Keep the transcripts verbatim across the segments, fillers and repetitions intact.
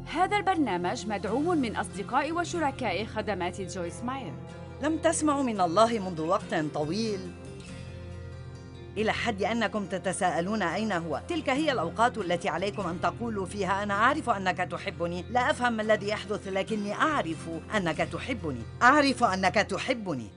هذا البرنامج مدعوم من أصدقاء وشركاء خدمات جويس ماير. لم تسمعوا من الله منذ وقت طويل، إلى حد أنكم تتساءلون أين هو. تلك هي الأوقات التي عليكم أن تقولوا فيها: أنا أعرف أنك تحبني، لا أفهم ما الذي يحدث لكني أعرف أنك تحبني، أعرف أنك تحبني.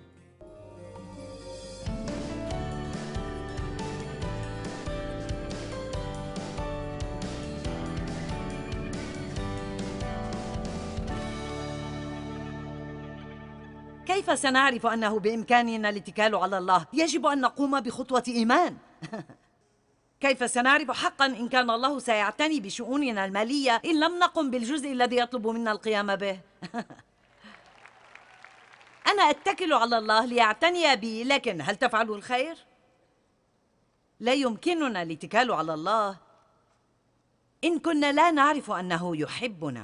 كيف سنعرف أنه بإمكاننا الاتكال على الله؟ يجب أن نقوم بخطوة إيمان. كيف سنعرف حقاً إن كان الله سيعتني بشؤوننا المالية إن لم نقم بالجزء الذي يطلب منا القيام به؟ أنا أتكل على الله ليعتني بي، لكن هل تفعل الخير؟ لا يمكننا الاتكال على الله إن كنا لا نعرف أنه يحبنا.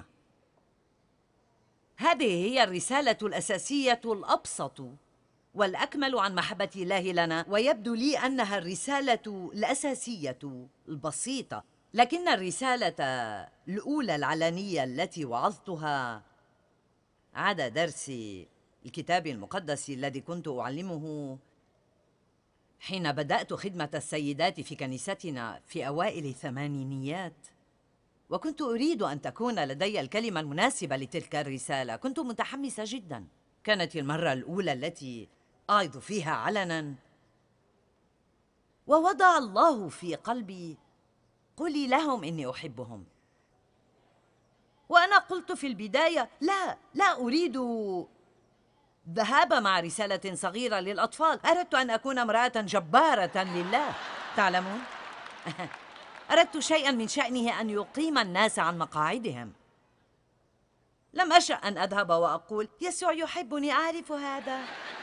هذه هي الرسالة الأساسية الأبسط والأكمل عن محبة الله لنا، ويبدو لي أنها الرسالة الأساسية البسيطة. لكن الرسالة الأولى العلنية التي وعظتها عدا درس الكتاب المقدس الذي كنت أعلمه حين بدأت خدمة السيدات في كنيستنا في أوائل الثمانينيات، وكنت أريد أن تكون لدي الكلمة المناسبة لتلك الرسالة. كنت متحمسة جداً. كانت المرة الأولى التي أعظ فيها علناً، ووضع الله في قلبي: قولي لهم إني أحبهم. وأنا قلت في البداية: لا لا أريد ذهاب مع رسالة صغيرة للأطفال. أردت أن أكون امرأة جبارة لله، تعلمون. أردت شيئاً من شأنه أن يقيم الناس عن مقاعدهم. لم أشأ أن أذهب وأقول: يسوع يحبني، أعرف هذا.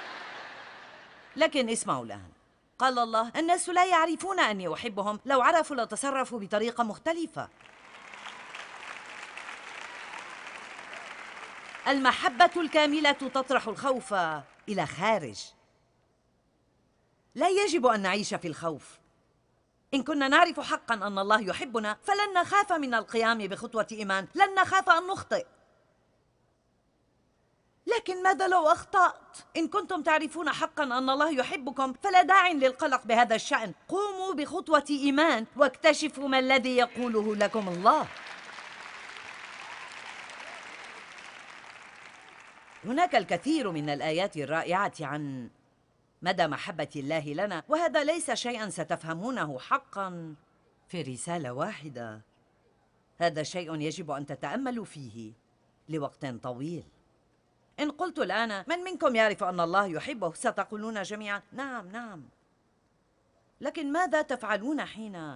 لكن اسمعوا الآن، قال الله: الناس لا يعرفون أني أحبهم، لو عرفوا لتصرفوا بطريقة مختلفة. المحبة الكاملة تطرح الخوف إلى خارج. لا يجب أن نعيش في الخوف. إن كنا نعرف حقاً أن الله يحبنا فلن نخاف من القيام بخطوة إيمان، لن نخاف أن نخطئ. لكن ماذا لو أخطأت؟ إن كنتم تعرفون حقاً أن الله يحبكم فلا داعي للقلق بهذا الشأن. قوموا بخطوة إيمان واكتشفوا ما الذي يقوله لكم الله. هناك الكثير من الآيات الرائعة عن مدى محبة الله لنا، وهذا ليس شيئاً ستفهمونه حقاً في رسالة واحدة. هذا شيء يجب أن تتأملوا فيه لوقت طويل. إن قلت الآن: من منكم يعرف أن الله يحبه؟ ستقولون جميعاً: نعم نعم. لكن ماذا تفعلون حين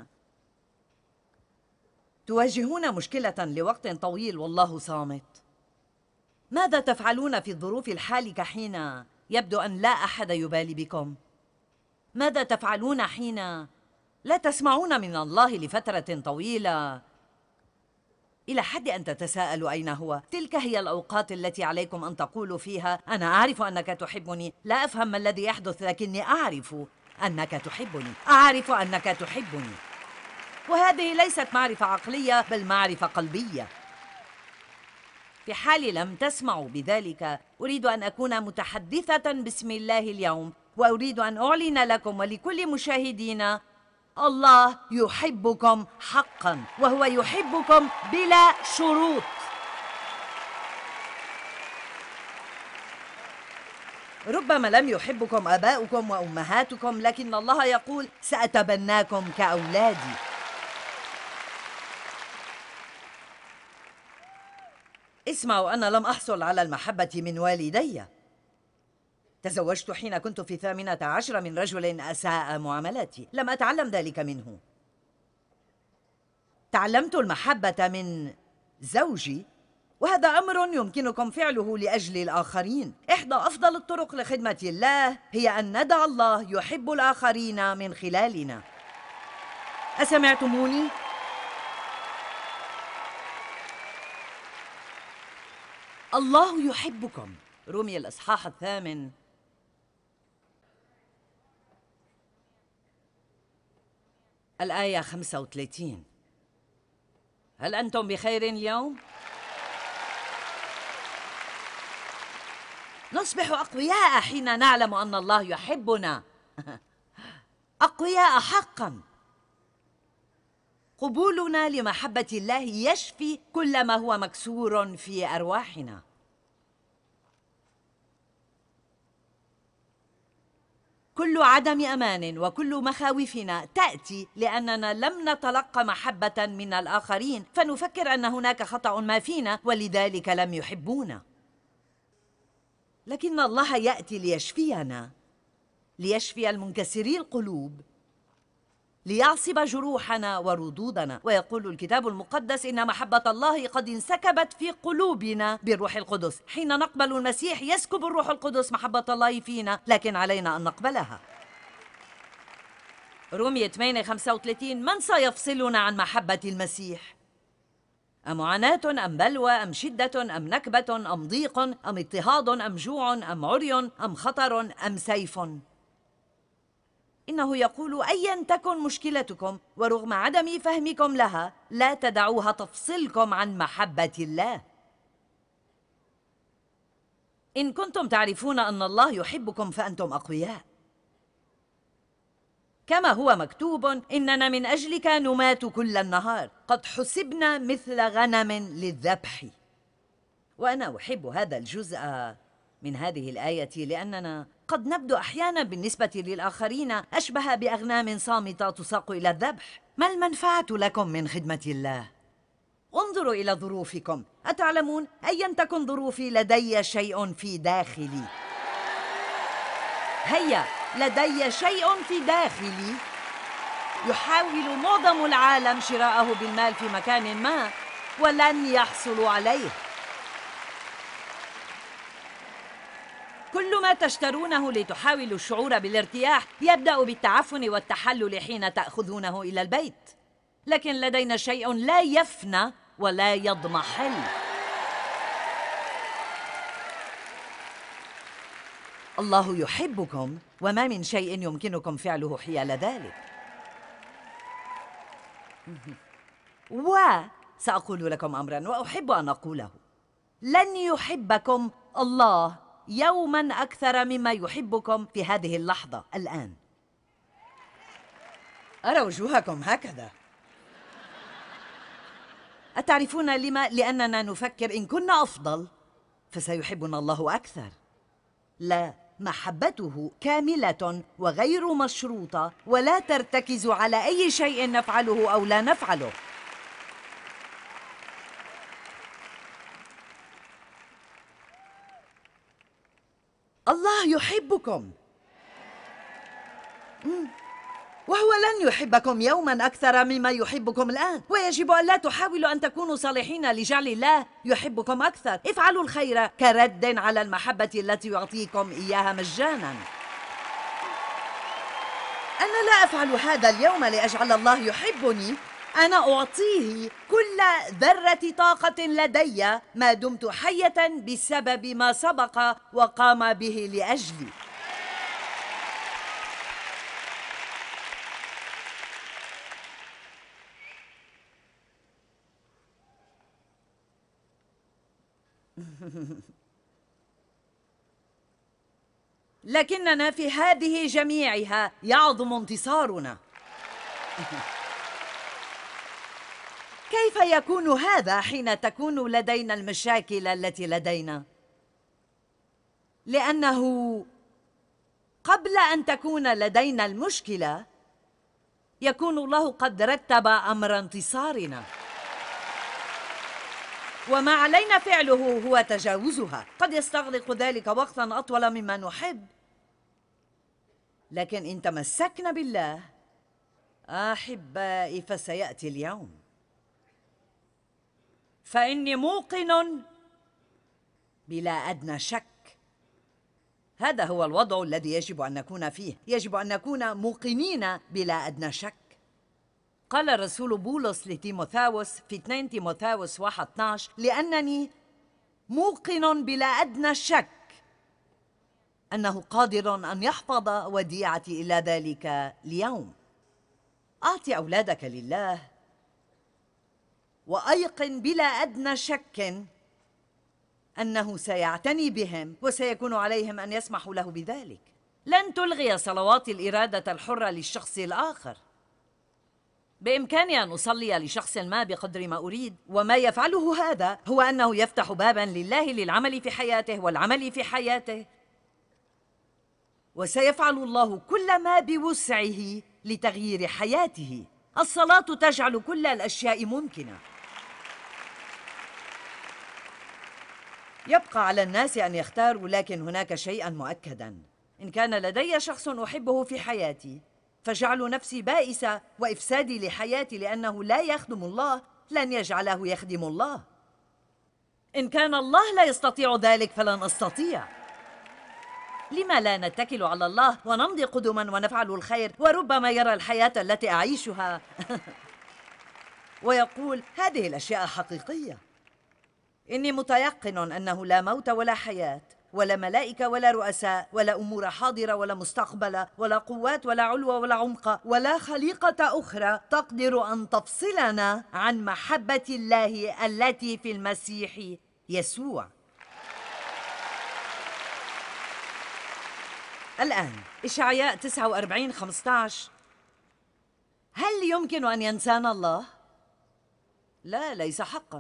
تواجهون مشكلة لوقت طويل والله صامت؟ ماذا تفعلون في الظروف الحالكة حين يبدو أن لا أحد يبالي بكم؟ ماذا تفعلون حين لا تسمعون من الله لفترة طويلة إلى حد أن تتساءلوا أين هو؟ تلك هي الأوقات التي عليكم أن تقولوا فيها: أنا أعرف أنك تحبني، لا أفهم ما الذي يحدث لكني أعرف أنك تحبني، أعرف أنك تحبني. وهذه ليست معرفة عقلية بل معرفة قلبية. في حال لم تسمعوا بذلك، أريد أن أكون متحدثة باسم الله اليوم، وأريد أن أعلن لكم ولكل مشاهدينا: الله يحبكم حقاً، وهو يحبكم بلا شروط. ربما لم يحبكم آباؤكم وأمهاتكم، لكن الله يقول: سأتبناكم كأولادي. اسمعوا، أنا لم أحصل على المحبة من والدي. تزوجت حين كنت في ثامنة عشر من رجل أساء معاملتي، لم أتعلم ذلك منه. تعلمت المحبة من زوجي، وهذا أمر يمكنكم فعله لأجل الآخرين. إحدى أفضل الطرق لخدمة الله هي أن ندع الله يحب الآخرين من خلالنا. أسمعتموني؟ الله يحبكم. رومية الإصحاح الثامن الآية خمسة وثلاثين. هل أنتم بخير اليوم؟ نصبح أقوياء حين نعلم أن الله يحبنا. أقوياء حقاً. قبولنا لمحبة الله يشفي كل ما هو مكسور في أرواحنا. كل عدم أمان وكل مخاوفنا تأتي لأننا لم نتلقى محبة من الآخرين، فنفكر أن هناك خطأ ما فينا ولذلك لم يحبونا. لكن الله يأتي ليشفينا، ليشفي المنكسري القلوب، ليعصب جروحنا وردودنا. ويقول الكتاب المقدس إن محبة الله قد انسكبت في قلوبنا بالروح القدس. حين نقبل المسيح يسكب الروح القدس محبة الله فينا، لكن علينا أن نقبلها. رومية ثمانية خمسة وثلاثين: من سيفصلنا عن محبة المسيح؟ أمعاناة أم بلوى أم شدة أم نكبة أم ضيق أم اضطهاد أم جوع أم عري أم خطر أم سيف؟ إنه يقول أيا تكن مشكلتكم ورغم عدم فهمكم لها لا تدعوها تفصلكم عن محبة الله. إن كنتم تعرفون أن الله يحبكم فأنتم أقوياء. كما هو مكتوب: إننا من أجلك نمات كل النهار، قد حسبنا مثل غنم للذبح. وأنا أحب هذا الجزء من هذه الآية لأننا قد نبدو أحيانا بالنسبة للآخرين أشبه بأغنام صامتة تساق إلى الذبح. ما المنفعة لكم من خدمة الله؟ انظروا إلى ظروفكم. أتعلمون أيا تكن ظروفي لدي شيء في داخلي. هيا، لدي شيء في داخلي يحاول معظم العالم شراءه بالمال في مكان ما ولن يحصلوا عليه. كل ما تشترونه لتحاولوا الشعور بالارتياح يبدأ بالتعفن والتحلل حين تأخذونه إلى البيت. لكن لدينا شيء لا يفنى ولا يضمحل. الله يحبكم وما من شيء يمكنكم فعله حيال ذلك. وسأقول لكم أمرا وأحب أن أقوله: لن يحبكم الله يوما أكثر مما يحبكم في هذه اللحظة الآن. أرى وجوهكم هكذا. أتعرفون لما؟ لأننا نفكر إن كنا أفضل فسيحبنا الله أكثر. لا، محبته كاملة وغير مشروطة ولا ترتكز على أي شيء نفعله أو لا نفعله. الله يحبكم وهو لن يحبكم يوما أكثر مما يحبكم الآن. ويجب أن لا تحاولوا أن تكونوا صالحين لجعل الله يحبكم أكثر. افعلوا الخير كرد على المحبة التي يعطيكم إياها مجانا. أنا لا أفعل هذا اليوم لأجعل الله يحبني. أنا أعطيه كل ذرة طاقة لدي ما دمت حية بسبب ما سبق وقام به لأجلي. لكننا في هذه جميعها يعظم انتصارنا. كيف يكون هذا حين تكون لدينا المشاكل التي لدينا؟ لأنه قبل أن تكون لدينا المشكلة يكون الله قد رتب أمر انتصارنا، وما علينا فعله هو تجاوزها. قد يستغرق ذلك وقتا أطول مما نحب، لكن إن تمسكنا بالله أحبائي فسيأتي اليوم. فإني موقن بلا أدنى شك. هذا هو الوضع الذي يجب أن نكون فيه. يجب أن نكون موقنين بلا أدنى شك. قال الرسول بولس لتيموثاوس في اثنين تيموثاوس واحد اثنا عشر: لأنني موقن بلا أدنى شك أنه قادر أن يحفظ وديعتي إلى ذلك اليوم. أعطي أولادك لله وأيقن بلا أدنى شك أنه سيعتني بهم وسيكون عليهم أن يسمحوا له بذلك. لن تلغي صلوات الإرادة الحرة للشخص الآخر. بإمكاني أن أصلي لشخص ما بقدر ما أريد، وما يفعله هذا هو أنه يفتح باباً لله للعمل في حياته والعمل في حياته، وسيفعل الله كل ما بوسعه لتغيير حياته. الصلاة تجعل كل الأشياء ممكنة. يبقى على الناس أن يختاروا، لكن هناك شيئاً مؤكداً: إن كان لدي شخص أحبه في حياتي فجعل نفسي بائسة وإفسادي لحياتي لأنه لا يخدم الله لن يجعله يخدم الله. إن كان الله لا يستطيع ذلك فلن أستطيع. لما لا نتكل على الله ونمضي قدما ونفعل الخير، وربما يرى الحياة التي أعيشها ويقول هذه الأشياء حقيقية. إني متيقن أنه لا موت ولا حياة ولا ملائكة ولا رؤساء ولا أمور حاضرة ولا مستقبلة ولا قوات ولا علو ولا عمق ولا خليقة أخرى تقدر أن تفصلنا عن محبة الله التي في المسيح يسوع. الآن إشعياء تسعة وأربعين خمسة عشر: هل يمكن أن ينسانا الله؟ لا، ليس حقاً.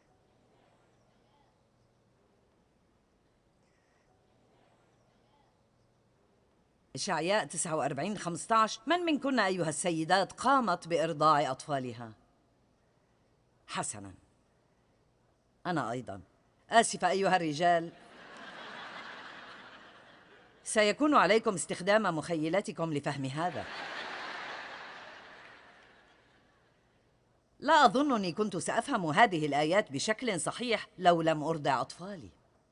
إشعياء تسعة وأربعين خمسة عشر: من منكن أيها السيدات قامت بإرضاع أطفالها؟ حسناً، أنا أيضاً. آسفة أيها الرجال، سيكون عليكم استخدام مخيلتكم لفهم هذا. لا أظنني كنت سأفهم هذه الآيات بشكل صحيح لو لم أرضع أطفالي.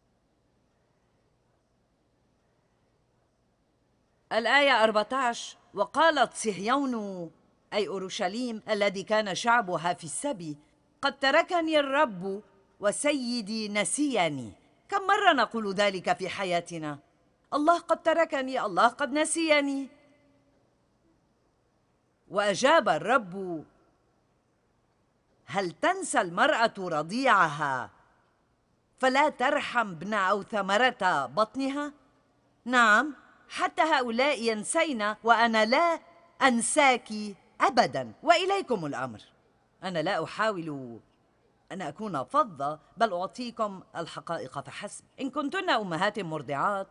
الآية أربعة عشر: وقالت صهيون، أي أورشليم الذي كان شعبها في السبي، قد تركني الرب وسيدي نسيني. كم مرة نقول ذلك في حياتنا؟ الله قد تركني، الله قد نسيني. وأجاب الرب: هل تنسى المرأة رضيعها فلا ترحم ابن أو ثمرة بطنها؟ نعم، حتى هؤلاء ينسين وأنا لا أنساك أبداً. وإليكم الأمر، أنا لا أحاول أن أكون فظة، بل أعطيكم الحقائق فحسب. إن كنتن أمهات مرضعات،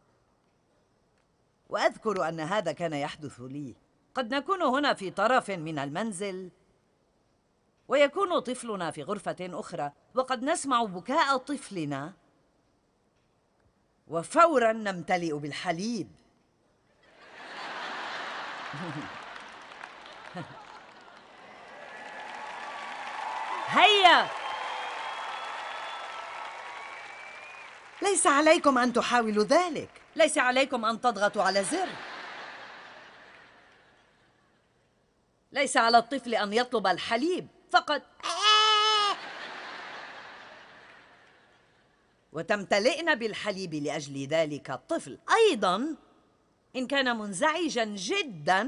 وأذكر أن هذا كان يحدث لي، قد نكون هنا في طرف من المنزل ويكون طفلنا في غرفة أخرى، وقد نسمع بكاء طفلنا وفوراً نمتلئ بالحليب. هيا، ليس عليكم أن تحاولوا ذلك، ليس عليكم أن تضغطوا على زر، ليس على الطفل أن يطلب الحليب فقط وتمتلئن بالحليب لأجل ذلك الطفل. أيضاً إن كان منزعجاً جداً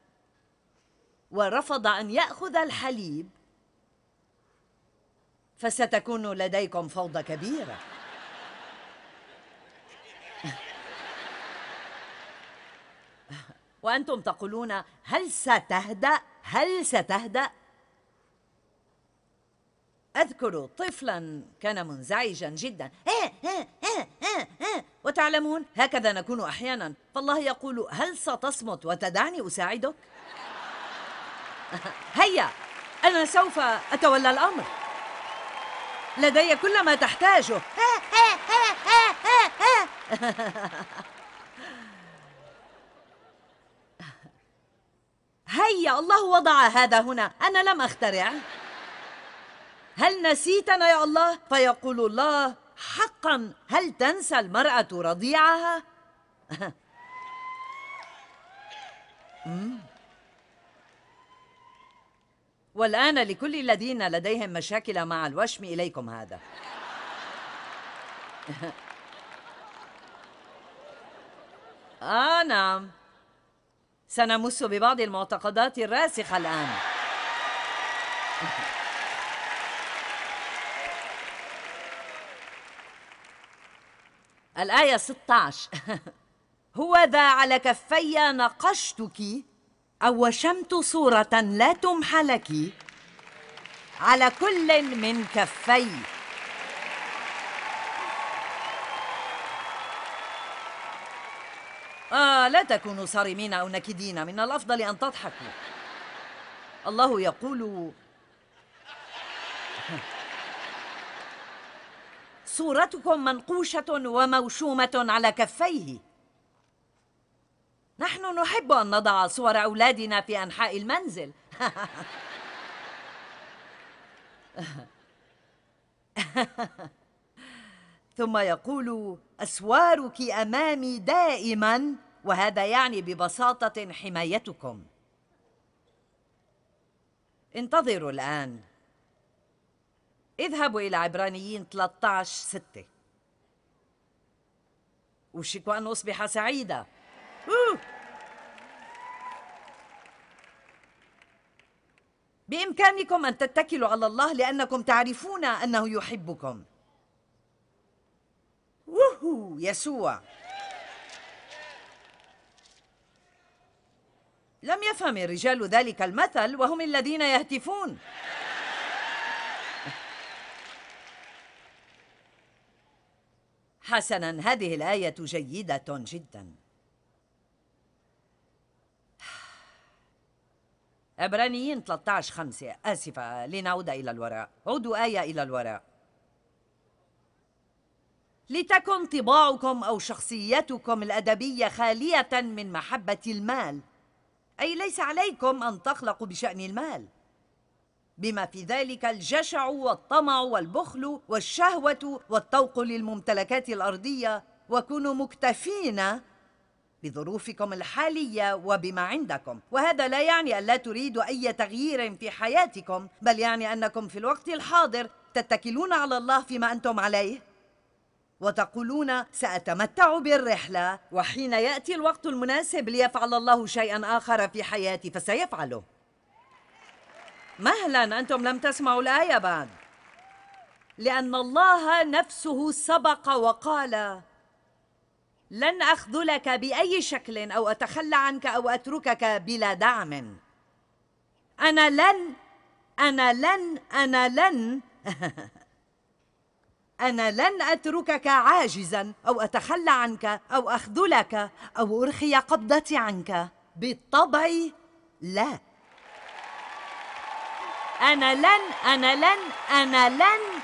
ورفض أن يأخذ الحليب فستكون لديكم فوضى كبيرة. وأنتم تقولون هل ستهدأ؟ هل ستهدأ؟ أذكر طفلاً كان منزعجاً جداً، وتعلمون هكذا نكون أحياناً، فالله يقول هل ستصمت وتدعني أساعدك؟ هيا، أنا سوف أتولى الأمر، لدي كل ما تحتاجه. هيا، الله وضع هذا هنا، أنا لم أخترعه. هل نسيتنا يا الله؟ فيقول الله حقاً، هل تنسى المرأة رضيعها؟ والآن لكل الذين لديهم مشاكل مع الوشم إليكم هذا. آه نعم، سنمس ببعض المعتقدات الراسخة الآن. الآية ستة عشر. هو ذا على كفي نقشتك أو وشمت صورة لا تمحى لك على كل من كفي. آه لا تكونوا صارمين أو نكدين، من الأفضل أن تضحكوا. الله يقول: صورتكم منقوشة وموشومة على كفيه. نحن نحب أن نضع صور أولادنا في أنحاء المنزل. ثم يقول: أسوارك أمامي دائما، وهذا يعني ببساطة حمايتكم. انتظروا الآن، اذهبوا إلى عبرانيين ثلاثة عشر ستة. أوشك أن أصبح سعيدة. أوه. بإمكانكم أن تتكلوا على الله لأنكم تعرفون أنه يحبكم. ووهو يسوع. لم يفهم الرجال ذلك المثل وهم الذين يهتفون. حسناً، هذه الآية جيدة جداً. عبرانيين ثلاثة عشر خمسة. آسفة، لنعود إلى الوراء. عودوا آية إلى الوراء. لتكن طباعكم أو شخصيتكم الأدبية خالية من محبة المال، أي ليس عليكم أن تخلقوا بشأن المال، بما في ذلك الجشع والطمع والبخل والشهوة والطوق للممتلكات الأرضية، وكونوا مكتفين بظروفكم الحالية وبما عندكم. وهذا لا يعني أن لا تريدوا أي تغيير في حياتكم، بل يعني أنكم في الوقت الحاضر تتكلون على الله فيما أنتم عليه، وتقولون: سأتمتع بالرحلة، وحين يأتي الوقت المناسب ليفعل الله شيئا آخر في حياتي فسيفعله. مهلا، أنتم لم تسمعوا الآية بعد. لأن الله نفسه سبق وقال: لن أخذلك بأي شكل أو أتخلى عنك أو أتركك بلا دعم. أنا لن أنا لن أنا لن أنا لن أتركك عاجزا أو أتخلى عنك أو أخذلك أو أرخي قبضتي عنك. بالطبع لا. أنا لن أنا لن أنا لن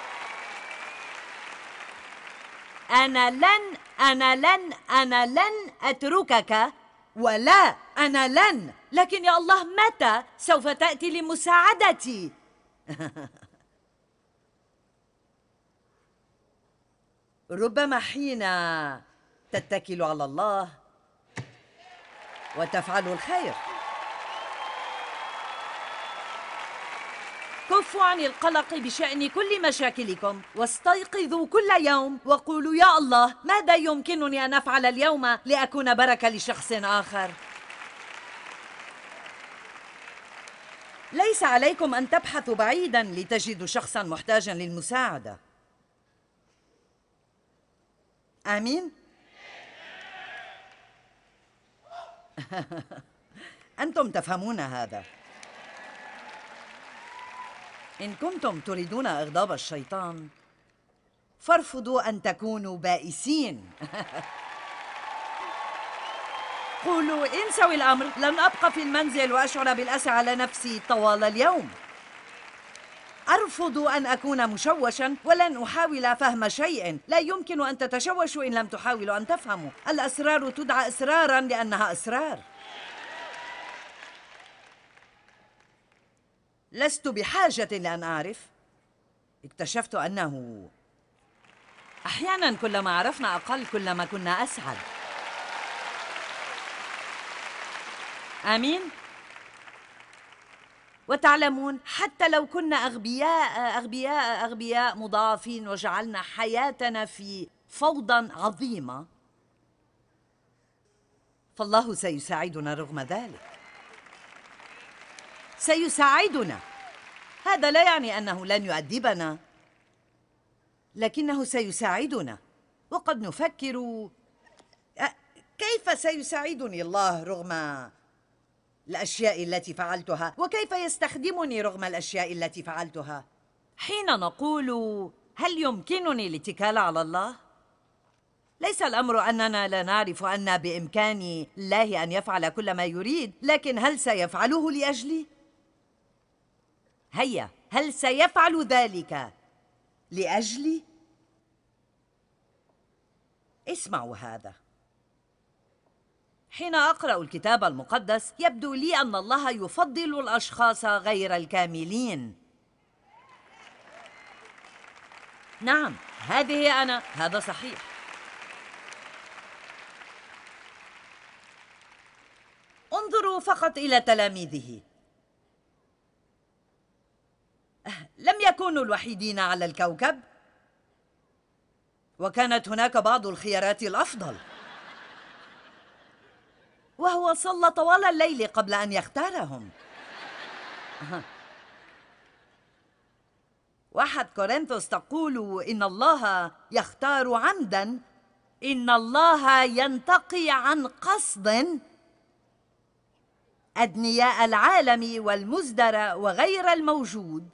أنا لن أنا لن أنا لن أتركك، ولا أنا لن. لكن يا الله، متى سوف تأتي لمساعدتي؟ ربما حين تتكل على الله وتفعل الخير. كفوا عن القلق بشأن كل مشاكلكم، واستيقظوا كل يوم وقولوا: يا الله، ماذا يمكنني أن أفعل اليوم لأكون بركة لشخص آخر؟ ليس عليكم أن تبحثوا بعيداً لتجدوا شخصاً محتاجاً للمساعدة. آمين؟ أنتم تفهمون هذا. إن كنتم تريدون إغضاب الشيطان فارفضوا أن تكونوا بائسين. قولوا: انسوا الأمر، لن أبقى في المنزل وأشعر بالأسى على نفسي طوال اليوم. أرفض أن أكون مشوشاً، ولن أحاول فهم شيء. لا يمكن أن تتشوشوا إن لم تحاولوا أن تفهموا. الأسرار تدعى أسراراً لأنها أسرار. لست بحاجة لأن أعرف. اكتشفت أنه أحياناً كلما عرفنا أقل كلما كنا أسعد. آمين؟ وتعلمون، حتى لو كنا أغبياء أغبياء أغبياء مضاعفين وجعلنا حياتنا في فوضى عظيمة، فالله سيساعدنا رغم ذلك. سيساعدنا. هذا لا يعني أنه لن يؤدبنا، لكنه سيساعدنا. وقد نفكر كيف سيساعدني الله رغم الأشياء التي فعلتها، وكيف يستخدمني رغم الأشياء التي فعلتها. حين نقول هل يمكنني الاتكال على الله؟ ليس الأمر أننا لا نعرف أن بإمكان الله أن يفعل كل ما يريد، لكن هل سيفعله لأجلي؟ هيا، هل سيفعل ذلك لأجلي؟ اسمعوا هذا. حين أقرأ الكتاب المقدس يبدو لي أن الله يفضل الأشخاص غير الكاملين. نعم، هذه أنا، هذا صحيح. انظروا فقط إلى تلاميذه، لم يكونوا الوحيدين على الكوكب، وكانت هناك بعض الخيارات الأفضل، وهو صلى طوال الليل قبل أن يختارهم. واحد كورنثوس تقول إن الله يختار عمدا، إن الله ينتقي عن قصد أدنياء العالم والمزدرى وغير الموجود،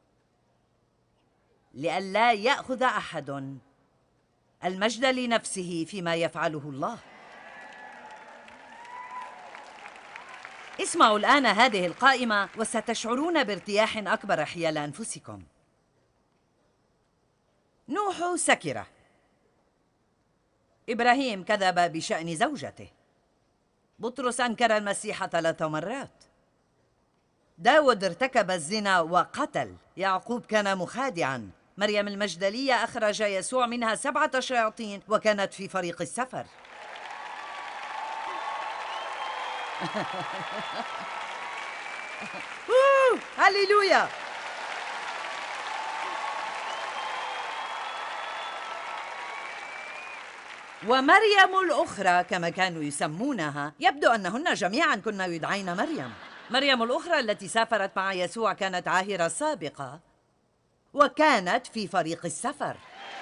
لئلا يأخذ أحد المجد لنفسه فيما يفعله الله. اسمعوا الآن هذه القائمة وستشعرون بارتياح أكبر حيال أنفسكم. نوح سكر، إبراهيم كذب بشأن زوجته، بطرس أنكر المسيح ثلاث مرات، داود ارتكب الزنا وقتل، يعقوب كان مخادعاً، مريم المجدلية أخرج يسوع منها سبعة شياطين وكانت في فريق السفر. هللويا. ومريم الأخرى كما كانوا يسمونها، يبدو أنهن جميعاً كنا يدعين مريم. مريم الأخرى التي سافرت مع يسوع كانت عاهرة سابقة وكانت في فريق السفر.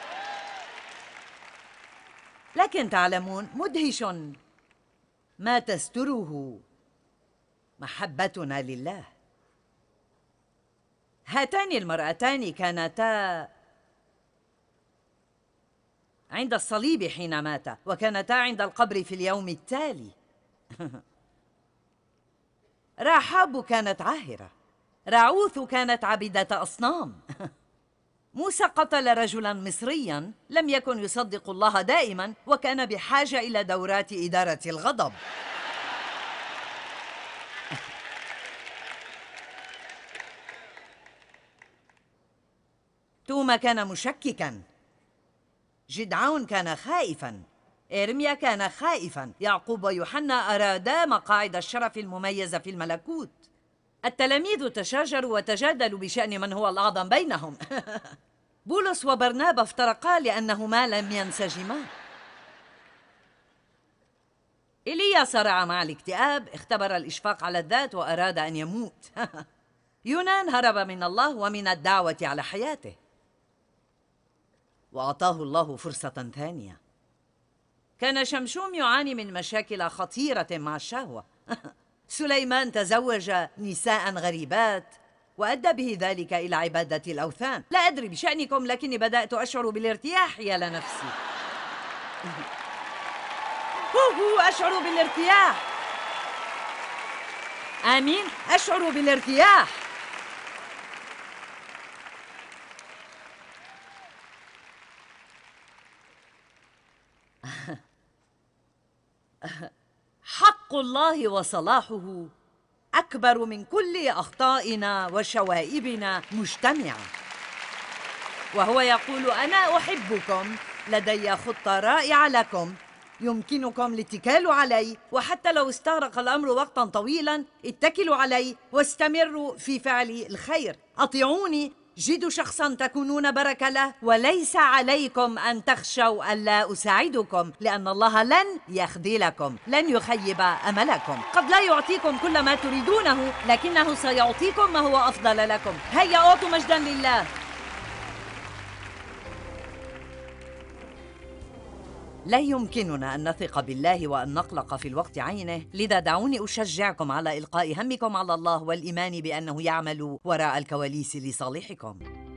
لكن تعلمون، مدهش ما تستره محبتنا لله. هاتان المرأتان كانتا عند الصليب حين مات، وكانتا عند القبر في اليوم التالي. راحاب كانت عاهرة، راعوث كانت عابدة أصنام، موسى قتل رجلاً مصرياً لم يكن يصدق الله دائماً وكان بحاجة إلى دورات إدارة الغضب. توما كان مشككاً، جدعون كان خائفاً، إرميا كان خائفاً، يعقوب ويوحنا أرادا مقاعد الشرف المميزة في الملكوت. التلاميذ تشاجروا وتجادلوا بشأن من هو الأعظم بينهم. بولس وبرنابا افترقا لأنهما لم ينسجما. إيليا صرع مع الاكتئاب، اختبر الإشفاق على الذات وأراد أن يموت. يونان هرب من الله ومن الدعوة على حياته، وأعطاه الله فرصة ثانية. كان شمشوم يعاني من مشاكل خطيرة مع الشهوة. سليمان تزوج نساء غريبات وأدى به ذلك إلى عبادة الأوثان. لا أدري بشأنكم، لكني بدأت أشعر بالارتياح حيال نفسي. هو أشعر بالارتياح. آمين، أشعر بالارتياح. حق الله وصلاحه أكبر من كل أخطائنا وشوائبنا مجتمعة، وهو يقول: أنا أحبكم، لدي خطة رائعة لكم، يمكنكم الاتكال علي، وحتى لو استغرق الأمر وقتا طويلا اتكلوا علي واستمروا في فعل الخير. أطيعوني، جدوا شخصا تكونون بركة له، وليس عليكم أن تخشوا ألا أساعدكم، لأن الله لن يخذلكم، لن يخيب أملكم. قد لا يعطيكم كل ما تريدونه، لكنه سيعطيكم ما هو أفضل لكم. هيا أعطوا مجدا لله. لا يمكننا أن نثق بالله وأن نقلق في الوقت عينه، لذا دعوني أشجعكم على إلقاء همكم على الله والإيمان بأنه يعمل وراء الكواليس لصالحكم.